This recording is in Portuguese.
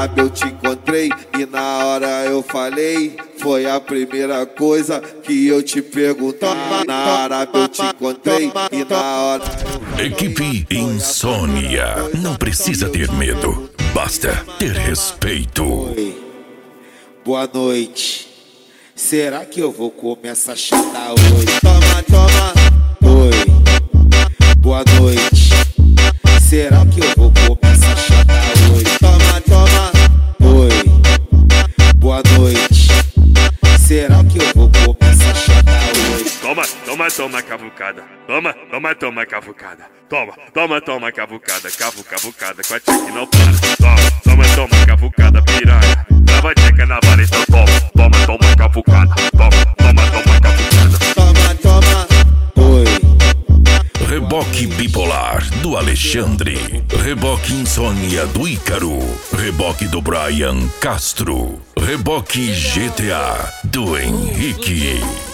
eu te encontrei e na hora eu falei. Foi a primeira coisa que eu te perguntei. Na hora eu te encontrei e na hora Equipe Insônia. Não precisa ter medo, basta ter respeito. Oi, boa noite. Será que eu vou comer essa chata hoje? Toma, toma. Oi, boa noite. Será que eu vou comer essa chata hoje? Toma, toma. Oi, boa noite. Será que eu vou comer essa chata hoje? Toma, toma, toma, cavucada. Toma, toma, toma, cavucada. Toma, toma, toma, cavucada. Cavucada, com a tcheca não para. Toma, toma, toma, cavucada, piranha. Lava a tcheca na bala, então toma. Toma, toma, cavucada. Toma, toma, toma, cavucada. Toma, toma. Oi. Reboque bipolar do Alexandre. Reboque insônia do Ícaro. Reboque do Brian Castro. Reboque GTA do Henrique.